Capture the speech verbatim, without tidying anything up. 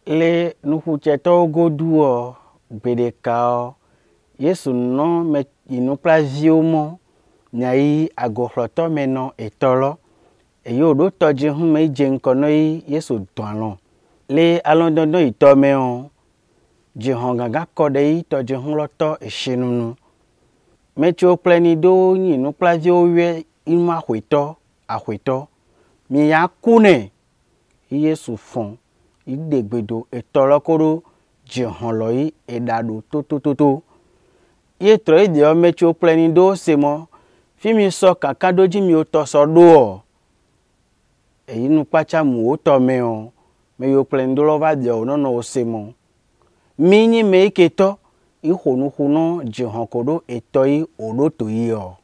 Le nuƒutsɛtɔwo godoa gbeɖeka Yesu nɔ me inukplaviwo mɔ nyayi agoxlɔtɔ me nɔ etɔlɔ eyi woɖo tɔdzi hu me dze ŋkɔ nɔ yi Yesu dɔalɔ le alɔdɔdɔ itɔ me o dzihɔ gaga kɔ ɖe yi tɔdzi hu lɔtɔ eshinunu metso kple ni do nyi nukplaviwo wie inu axɔetɔ axɔetɔ mi ya kune Yesu fɔn idegbedo etɔlɔ koɖo dzihɔ lɔ yi eɖaɖo totototo ye trɔ ide metso kple ni do se mɔ fi mi sɔ kaka do dzi mi tɔsɔ ɖo eyi nukpatsa mu wo tɔ me o me yo kple ni do lɔ va de o nono o se mɔ mi nyi me ike tɔ ixɔ nuxu no dzihɔ koɖo etɔ yi o ɖo to yi o